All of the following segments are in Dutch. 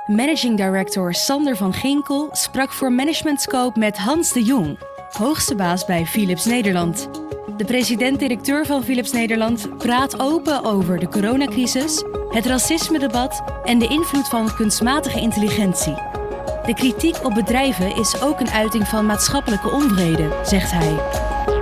Managing Director Sander van Ginkel sprak voor Management Scope met Hans de Jong, hoogste baas bij Philips Nederland. De president-directeur van Philips Nederland praat open over de coronacrisis, het racisme-debat en de invloed van kunstmatige intelligentie. De kritiek op bedrijven is ook een uiting van maatschappelijke onvrede, zegt hij.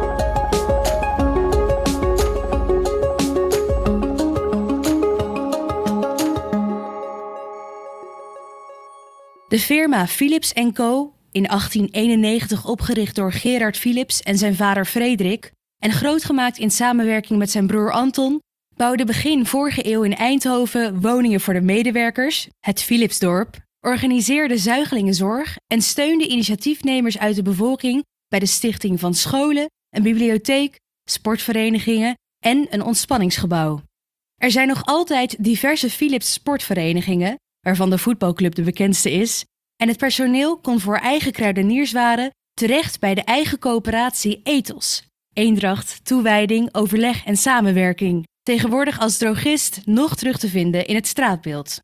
De firma Philips & Co., in 1891 opgericht door Gerard Philips en zijn vader Frederik en grootgemaakt in samenwerking met zijn broer Anton, bouwde begin vorige eeuw in Eindhoven woningen voor de medewerkers, het Philipsdorp, organiseerde zuigelingenzorg en steunde initiatiefnemers uit de bevolking bij de stichting van scholen, een bibliotheek, sportverenigingen en een ontspanningsgebouw. Er zijn nog altijd diverse Philips sportverenigingen, waarvan de voetbalclub de bekendste is, en het personeel kon voor eigen kruidenierswaren terecht bij de eigen coöperatie Ethos. Eendracht, toewijding, overleg en samenwerking, tegenwoordig als drogist nog terug te vinden in het straatbeeld.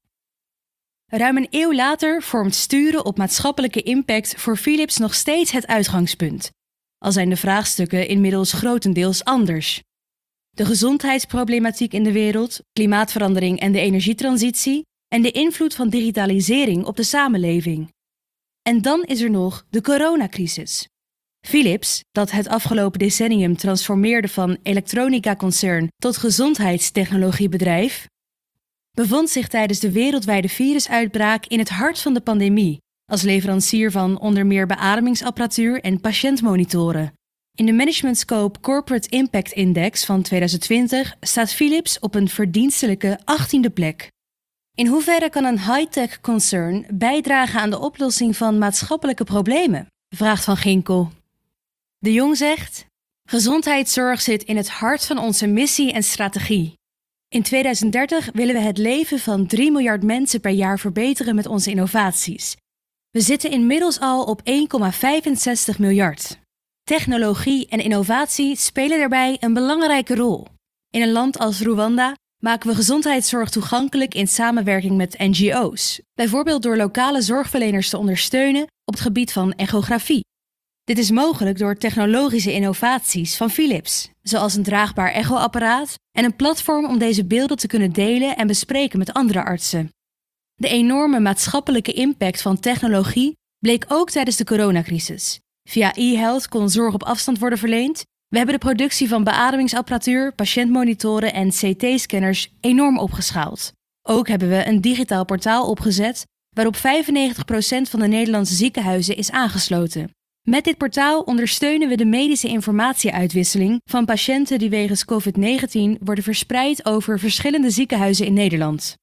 Ruim een eeuw later vormt sturen op maatschappelijke impact voor Philips nog steeds het uitgangspunt, al zijn de vraagstukken inmiddels grotendeels anders. De gezondheidsproblematiek in de wereld, klimaatverandering en de energietransitie en de invloed van digitalisering op de samenleving. En dan is er nog de coronacrisis. Philips, dat het afgelopen decennium transformeerde van elektronica-concern tot gezondheidstechnologiebedrijf, bevond zich tijdens de wereldwijde virusuitbraak in het hart van de pandemie, als leverancier van onder meer beademingsapparatuur en patiëntmonitoren. In de Management Scope Corporate Impact Index van 2020 staat Philips op een verdienstelijke 18e plek. In hoeverre kan een high-tech concern bijdragen aan de oplossing van maatschappelijke problemen? Vraagt Van Ginkel. De Jong zegt: gezondheidszorg zit in het hart van onze missie en strategie. In 2030 willen we het leven van 3 miljard mensen per jaar verbeteren met onze innovaties. We zitten inmiddels al op 1,65 miljard. Technologie en innovatie spelen daarbij een belangrijke rol. In een land als Rwanda maken we gezondheidszorg toegankelijk in samenwerking met NGO's, bijvoorbeeld door lokale zorgverleners te ondersteunen op het gebied van echografie. Dit is mogelijk door technologische innovaties van Philips, zoals een draagbaar echoapparaat en een platform om deze beelden te kunnen delen en bespreken met andere artsen. De enorme maatschappelijke impact van technologie bleek ook tijdens de coronacrisis. Via e-health kon zorg op afstand worden verleend. We hebben de productie van beademingsapparatuur, patiëntmonitoren en CT-scanners enorm opgeschaald. Ook hebben we een digitaal portaal opgezet waarop 95% van de Nederlandse ziekenhuizen is aangesloten. Met dit portaal ondersteunen we de medische informatieuitwisseling van patiënten die wegens COVID-19 worden verspreid over verschillende ziekenhuizen in Nederland.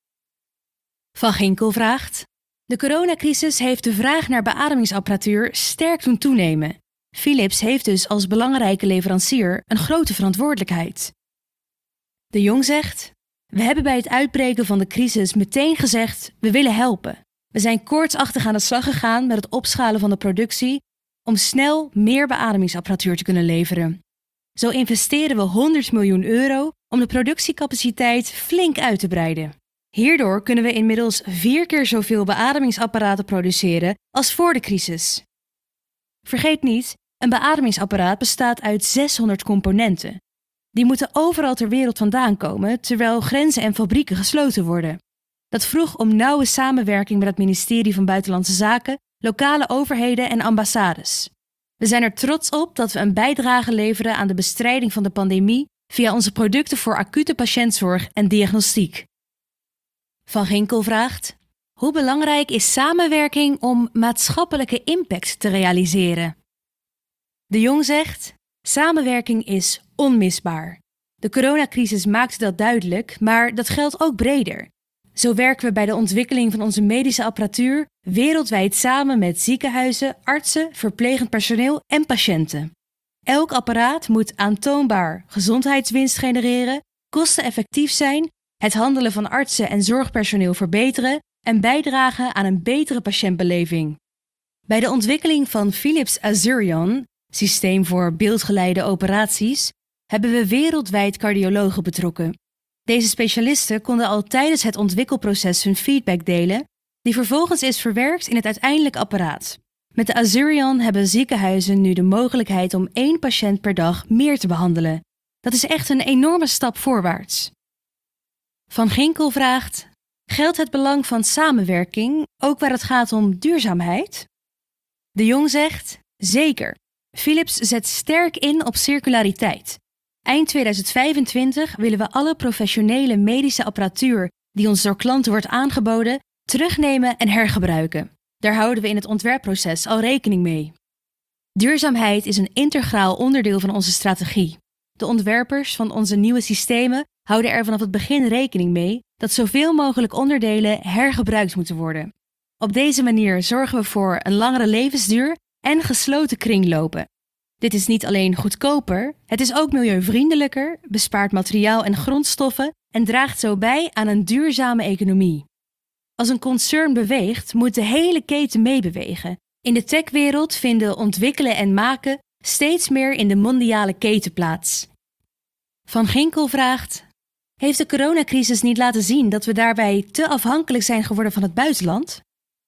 Van Ginkel vraagt: de coronacrisis heeft de vraag naar beademingsapparatuur sterk doen toenemen. Philips heeft dus als belangrijke leverancier een grote verantwoordelijkheid. De Jong zegt: we hebben bij het uitbreken van de crisis meteen gezegd, we willen helpen. We zijn koortsachtig aan de slag gegaan met het opschalen van de productie om snel meer beademingsapparatuur te kunnen leveren. Zo investeren we 100 miljoen euro om de productiecapaciteit flink uit te breiden. Hierdoor kunnen we inmiddels 4 keer zoveel beademingsapparaten produceren als voor de crisis. Vergeet niet, een beademingsapparaat bestaat uit 600 componenten. Die moeten overal ter wereld vandaan komen, terwijl grenzen en fabrieken gesloten worden. Dat vroeg om nauwe samenwerking met het ministerie van Buitenlandse Zaken, lokale overheden en ambassades. We zijn er trots op dat we een bijdrage leveren aan de bestrijding van de pandemie via onze producten voor acute patiëntzorg en diagnostiek. Van Ginkel vraagt: hoe belangrijk is samenwerking om maatschappelijke impact te realiseren? De Jong zegt: samenwerking is onmisbaar. De coronacrisis maakte dat duidelijk, maar dat geldt ook breder. Zo werken we bij de ontwikkeling van onze medische apparatuur wereldwijd samen met ziekenhuizen, artsen, verplegend personeel en patiënten. Elk apparaat moet aantoonbaar gezondheidswinst genereren, kosteneffectief zijn, het handelen van artsen en zorgpersoneel verbeteren en bijdragen aan een betere patiëntbeleving. Bij de ontwikkeling van Philips Azurion, systeem voor beeldgeleide operaties, hebben we wereldwijd cardiologen betrokken. Deze specialisten konden al tijdens het ontwikkelproces hun feedback delen die vervolgens is verwerkt in het uiteindelijke apparaat. Met de Azurion hebben ziekenhuizen nu de mogelijkheid om 1 patiënt per dag meer te behandelen. Dat is echt een enorme stap voorwaarts. Van Ginkel vraagt: geldt het belang van samenwerking ook waar het gaat om duurzaamheid? De Jong zegt: zeker. Philips zet sterk in op circulariteit. Eind 2025 willen we alle professionele medische apparatuur die ons door klanten wordt aangeboden, terugnemen en hergebruiken. Daar houden we in het ontwerpproces al rekening mee. Duurzaamheid is een integraal onderdeel van onze strategie. De ontwerpers van onze nieuwe systemen houden er vanaf het begin rekening mee dat zoveel mogelijk onderdelen hergebruikt moeten worden. Op deze manier zorgen we voor een langere levensduur en gesloten kringlopen. Dit is niet alleen goedkoper, het is ook milieuvriendelijker, bespaart materiaal en grondstoffen en draagt zo bij aan een duurzame economie. Als een concern beweegt, moet de hele keten meebewegen. In de techwereld vinden ontwikkelen en maken steeds meer in de mondiale keten plaats. Van Ginkel vraagt: heeft de coronacrisis niet laten zien dat we daarbij te afhankelijk zijn geworden van het buitenland?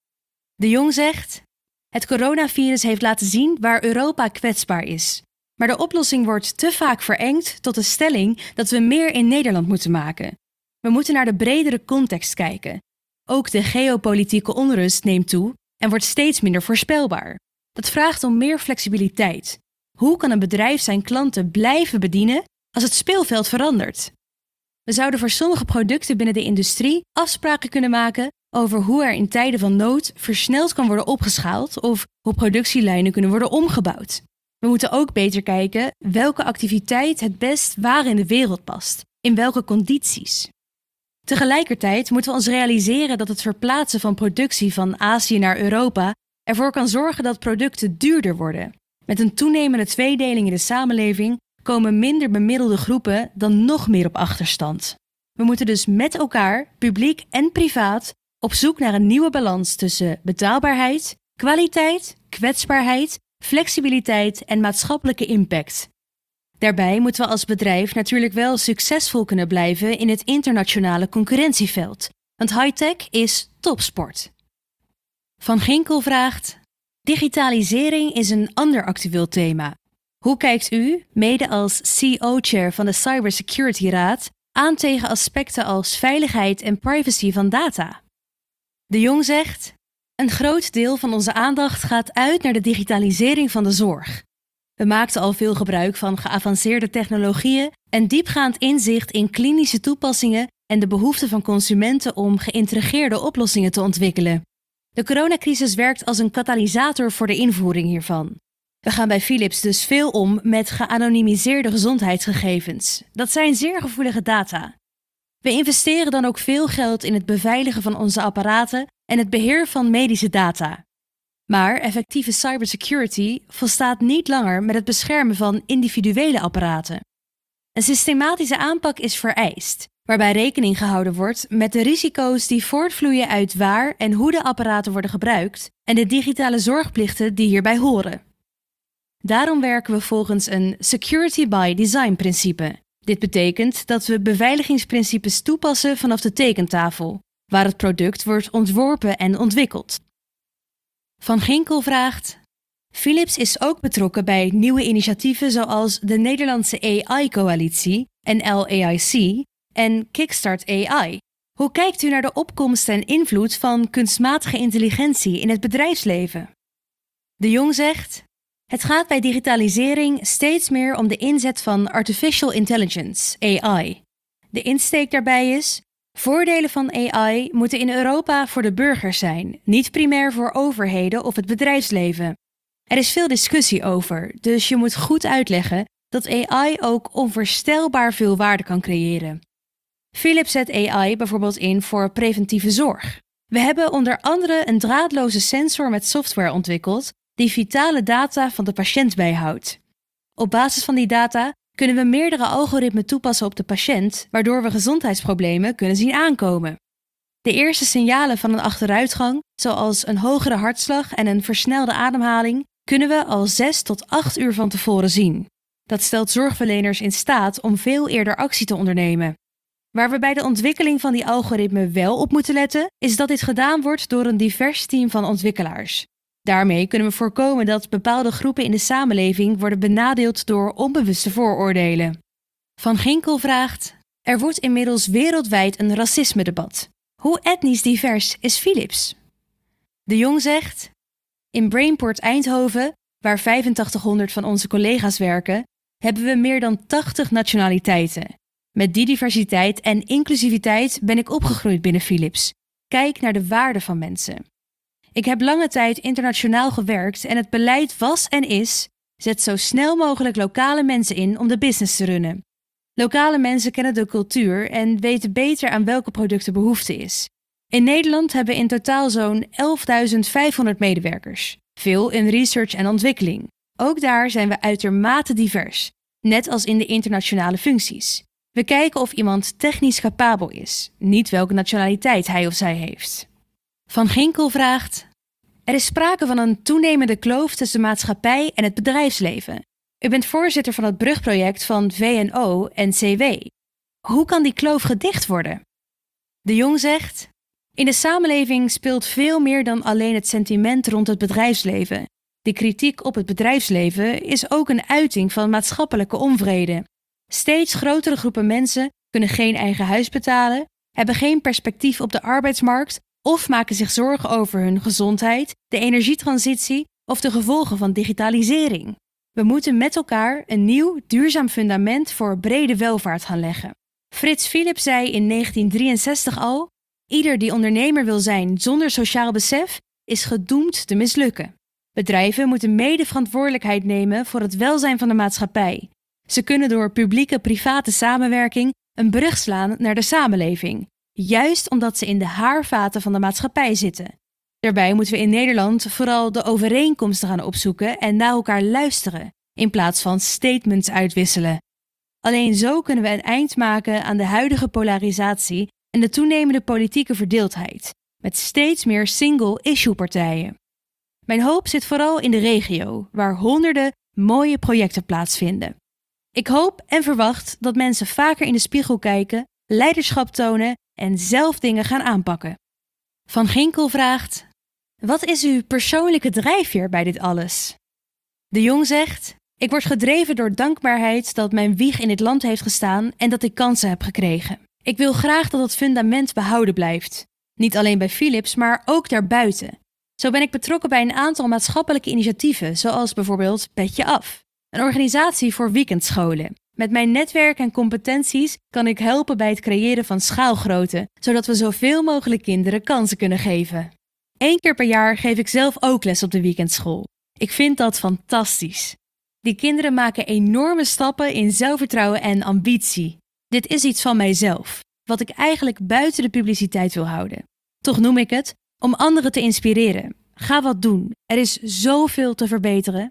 De Jong zegt: het coronavirus heeft laten zien waar Europa kwetsbaar is. Maar de oplossing wordt te vaak verengd tot de stelling dat we meer in Nederland moeten maken. We moeten naar de bredere context kijken. Ook de geopolitieke onrust neemt toe en wordt steeds minder voorspelbaar. Dat vraagt om meer flexibiliteit. Hoe kan een bedrijf zijn klanten blijven bedienen als het speelveld verandert? We zouden voor sommige producten binnen de industrie afspraken kunnen maken over hoe er in tijden van nood versneld kan worden opgeschaald of hoe productielijnen kunnen worden omgebouwd. We moeten ook beter kijken welke activiteit het best waar in de wereld past, in welke condities. Tegelijkertijd moeten we ons realiseren dat het verplaatsen van productie van Azië naar Europa ervoor kan zorgen dat producten duurder worden. Met een toenemende tweedeling in de samenleving komen minder bemiddelde groepen dan nog meer op achterstand. We moeten dus met elkaar, publiek en privaat, op zoek naar een nieuwe balans tussen betaalbaarheid, kwaliteit, kwetsbaarheid, flexibiliteit en maatschappelijke impact. Daarbij moeten we als bedrijf natuurlijk wel succesvol kunnen blijven in het internationale concurrentieveld, want high-tech is topsport. Van Ginkel vraagt: digitalisering is een ander actueel thema. Hoe kijkt u, mede als CO-chair van de Cybersecurity Raad, aan tegen aspecten als veiligheid en privacy van data? De Jong zegt: een groot deel van onze aandacht gaat uit naar de digitalisering van de zorg. We maakten al veel gebruik van geavanceerde technologieën en diepgaand inzicht in klinische toepassingen en de behoefte van consumenten om geïntegreerde oplossingen te ontwikkelen. De coronacrisis werkt als een katalysator voor de invoering hiervan. We gaan bij Philips dus veel om met geanonimiseerde gezondheidsgegevens. Dat zijn zeer gevoelige data. We investeren dan ook veel geld in het beveiligen van onze apparaten en het beheer van medische data. Maar effectieve cybersecurity volstaat niet langer met het beschermen van individuele apparaten. Een systematische aanpak is vereist, waarbij rekening gehouden wordt met de risico's die voortvloeien uit waar en hoe de apparaten worden gebruikt en de digitale zorgplichten die hierbij horen. Daarom werken we volgens een Security by Design principe. Dit betekent dat we beveiligingsprincipes toepassen vanaf de tekentafel, waar het product wordt ontworpen en ontwikkeld. Van Ginkel vraagt: Philips is ook betrokken bij nieuwe initiatieven zoals de Nederlandse AI-coalitie, NLAIC, en Kickstart AI. Hoe kijkt u naar de opkomst en invloed van kunstmatige intelligentie in het bedrijfsleven? De Jong zegt: het gaat bij digitalisering steeds meer om de inzet van artificial intelligence, AI. De insteek daarbij is: voordelen van AI moeten in Europa voor de burgers zijn, niet primair voor overheden of het bedrijfsleven. Er is veel discussie over, dus je moet goed uitleggen dat AI ook onvoorstelbaar veel waarde kan creëren. Philips zet AI bijvoorbeeld in voor preventieve zorg. We hebben onder andere een draadloze sensor met software ontwikkeld die vitale data van de patiënt bijhoudt. Op basis van die data kunnen we meerdere algoritmen toepassen op de patiënt, waardoor we gezondheidsproblemen kunnen zien aankomen. De eerste signalen van een achteruitgang, zoals een hogere hartslag en een versnelde ademhaling, kunnen we al 6 tot 8 uur van tevoren zien. Dat stelt zorgverleners in staat om veel eerder actie te ondernemen. Waar we bij de ontwikkeling van die algoritmen wel op moeten letten, is dat dit gedaan wordt door een divers team van ontwikkelaars. Daarmee kunnen we voorkomen dat bepaalde groepen in de samenleving worden benadeeld door onbewuste vooroordelen. Van Ginkel vraagt: er wordt inmiddels wereldwijd een racisme-debat. Hoe etnisch divers is Philips? De Jong zegt: in Brainport Eindhoven, waar 8500 van onze collega's werken, hebben we meer dan 80 nationaliteiten. Met die diversiteit en inclusiviteit ben ik opgegroeid binnen Philips. Kijk naar de waarde van mensen. Ik heb lange tijd internationaal gewerkt en het beleid was en is: zet zo snel mogelijk lokale mensen in om de business te runnen. Lokale mensen kennen de cultuur en weten beter aan welke producten behoefte is. In Nederland hebben we in totaal zo'n 11.500 medewerkers. Veel in research en ontwikkeling. Ook daar zijn we uitermate divers, net als in de internationale functies. We kijken of iemand technisch capabel is, niet welke nationaliteit hij of zij heeft. Van Ginkel vraagt: er is sprake van een toenemende kloof tussen de maatschappij en het bedrijfsleven. U bent voorzitter van het brugproject van VNO-NCW. Hoe kan die kloof gedicht worden? De Jong zegt: in de samenleving speelt veel meer dan alleen het sentiment rond het bedrijfsleven. De kritiek op het bedrijfsleven is ook een uiting van maatschappelijke onvrede. Steeds grotere groepen mensen kunnen geen eigen huis betalen, hebben geen perspectief op de arbeidsmarkt of maken zich zorgen over hun gezondheid, de energietransitie of de gevolgen van digitalisering. We moeten met elkaar een nieuw, duurzaam fundament voor brede welvaart gaan leggen. Frits Philips zei in 1963 al: ieder die ondernemer wil zijn zonder sociaal besef, is gedoemd te mislukken. Bedrijven moeten mede verantwoordelijkheid nemen voor het welzijn van de maatschappij. Ze kunnen door publieke-private samenwerking een brug slaan naar de samenleving, juist omdat ze in de haarvaten van de maatschappij zitten. Daarbij moeten we in Nederland vooral de overeenkomsten gaan opzoeken en naar elkaar luisteren, in plaats van statements uitwisselen. Alleen zo kunnen we een eind maken aan de huidige polarisatie en de toenemende politieke verdeeldheid, met steeds meer single-issue-partijen. Mijn hoop zit vooral in de regio, waar honderden mooie projecten plaatsvinden. Ik hoop en verwacht dat mensen vaker in de spiegel kijken, leiderschap tonen en zelf dingen gaan aanpakken. Van Ginkel vraagt: wat is uw persoonlijke drijfveer bij dit alles? De Jong zegt: ik word gedreven door dankbaarheid dat mijn wieg in dit land heeft gestaan en dat ik kansen heb gekregen. Ik wil graag dat het fundament behouden blijft. Niet alleen bij Philips, maar ook daarbuiten. Zo ben ik betrokken bij een aantal maatschappelijke initiatieven, zoals bijvoorbeeld Petje Af, een organisatie voor weekendscholen. Met mijn netwerk en competenties kan ik helpen bij het creëren van schaalgrootte, zodat we zoveel mogelijk kinderen kansen kunnen geven. 1 keer per jaar geef ik zelf ook les op de weekendschool. Ik vind dat fantastisch. Die kinderen maken enorme stappen in zelfvertrouwen en ambitie. Dit is iets van mijzelf, wat ik eigenlijk buiten de publiciteit wil houden. Toch noem ik het om anderen te inspireren. Ga wat doen. Er is zoveel te verbeteren.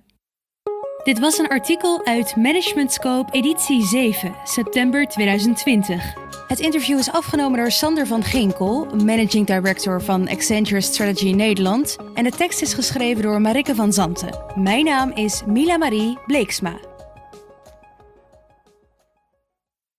Dit was een artikel uit Management Scope editie 7, september 2020. Het interview is afgenomen door Sander van Ginkel, Managing Director van Accenture Strategy Nederland. En de tekst is geschreven door Marike van Zanten. Mijn naam is Mila Marie Bleeksma.